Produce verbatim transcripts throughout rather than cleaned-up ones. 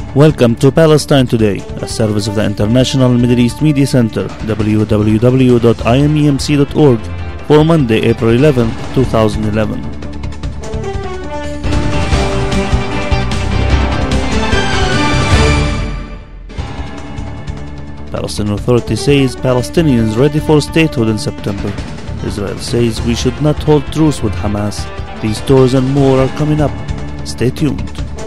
Welcome to Palestine Today, a service of the International Middle East Media Center, w w w dot i m e m c dot org, for Monday, April eleventh, two thousand eleven. Palestinian Authority says Palestinians ready for statehood in September. Israel says we should not hold truce with Hamas. These stories and more are coming up. Stay tuned.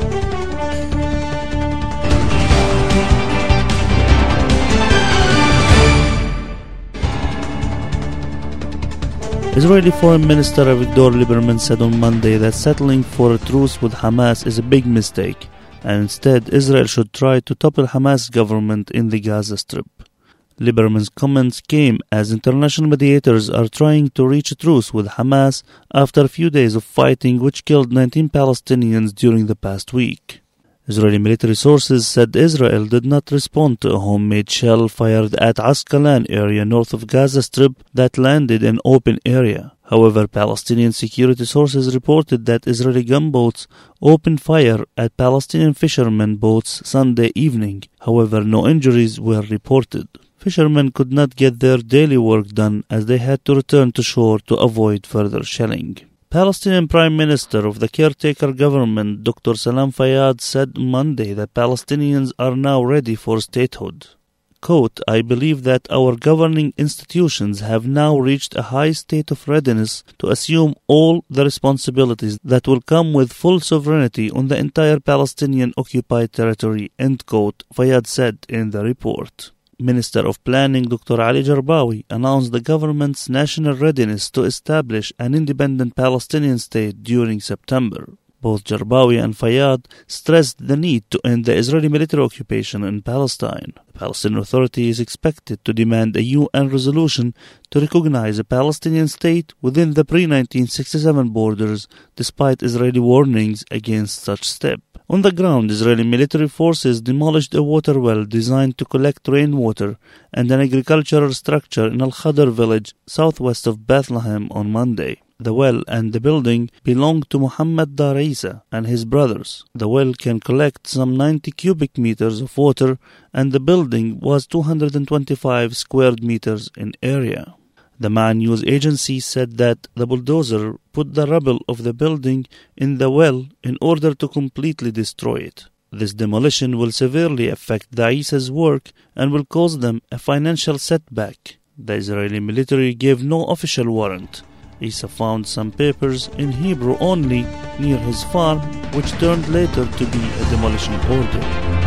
Israeli Foreign Minister Avigdor Lieberman said on Monday that settling for a truce with Hamas is a big mistake, and instead Israel should try to topple Hamas government in the Gaza Strip. Lieberman's comments came as international mediators are trying to reach a truce with Hamas after a few days of fighting which killed nineteen Palestinians during the past week. Israeli military sources said Israel did not respond to a homemade shell fired at Asqalan area north of Gaza Strip that landed in open area. However, Palestinian security sources reported that Israeli gunboats opened fire at Palestinian fishermen boats Sunday evening. However, no injuries were reported. Fishermen could not get their daily work done as they had to return to shore to avoid further shelling. Palestinian Prime Minister of the caretaker government, Doctor Salam Fayyad, said Monday that Palestinians are now ready for statehood. Quote, I believe that our governing institutions have now reached a high state of readiness to assume all the responsibilities that will come with full sovereignty on the entire Palestinian occupied territory, end quote, Fayyad said in the report. Minister of Planning Doctor Ali Jarbawi announced the government's national readiness to establish an independent Palestinian state during September. Both Jarbawi and Fayyad stressed the need to end the Israeli military occupation in Palestine. The Palestinian Authority is expected to demand a U N resolution to recognize a Palestinian state within the pre nineteen sixty-seven borders, despite Israeli warnings against such step. On the ground, Israeli military forces demolished a water well designed to collect rainwater and an agricultural structure in Al-Khadr village southwest of Bethlehem on Monday. The well and the building belong to Muhammad Dar Isa and his brothers. The well can collect some ninety cubic meters of water, and the building was two hundred twenty-five square meters in area. The Man News Agency said that the bulldozer put the rubble of the building in the well in order to completely destroy it. This demolition will severely affect the Isa's work and will cause them a financial setback. The Israeli military gave no official warrant. Isa found some papers in Hebrew only near his farm, which turned later to be a demolition order.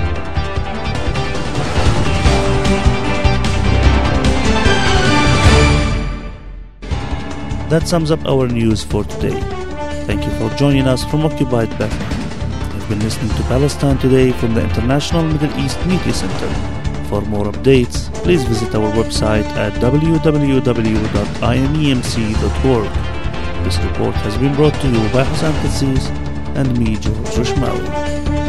That sums up our news for today. Thank you for joining us from occupied Bethlehem. You've been listening to Palestine Today from the International Middle East Media Center. For more updates, please visit our website at w w w dot i m e m c dot org. This report has been brought to you by Hassan Katsis and me, George Rishmawi.